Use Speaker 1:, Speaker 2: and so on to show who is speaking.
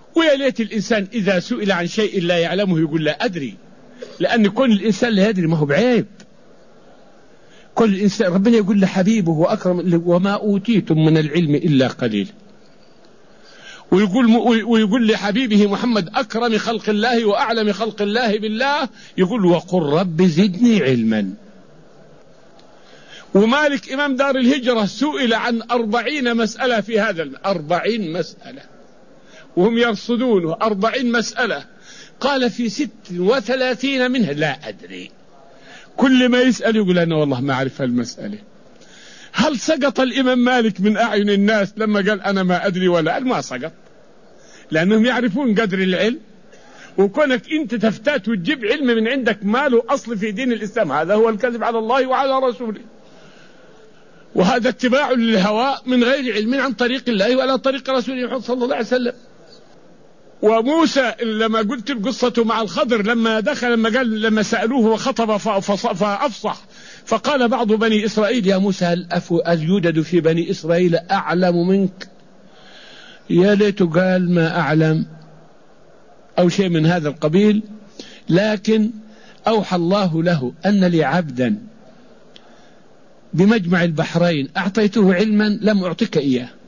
Speaker 1: ويا ليت الإنسان إذا سئل عن شيء لا يعلمه يقول لا أدري، لأن كل الإنسان لا يدري ما هو بعيب. كل إنسان ربنا يقول لحبيبه وأكرم وما أوتيتم من العلم إلا قليل، ويقول لحبيبه محمد أكرم خلق الله وأعلم خلق الله بالله، يقول وقل رب زدني علما. ومالك إمام دار الهجرة سئل عن 40 مسألة في هذا 40 مسألة وهم يرصدونه 40 مسألة، قال في 36 منها لا أدري. كل ما يسأل يقول أنا والله ما أعرف المسألة. هل سقط الإمام مالك من أعين الناس لما قال أنا ما أدري؟ ولا ما سقط، لأنهم يعرفون قدر العلم. وكونك أنت تفتات وتجيب علم من عندك ما له أصل في دين الإسلام، هذا هو الكذب على الله وعلى رسوله، وهذا اتباع للهوى من غير علم عن طريق الله ولا طريق رسوله صلى الله عليه وسلم. وموسى لما قلت قصته مع الخضر لما دخل لما سألوه وخطب فأفصح، فقال بعض بني إسرائيل يا موسى هل يوجد في بني إسرائيل أعلم منك؟ يا ليت قال ما أعلم أو شيء من هذا القبيل. لكن أوحى الله له أن لي عبدا بمجمع البحرين أعطيته علما لم أعطك إياه،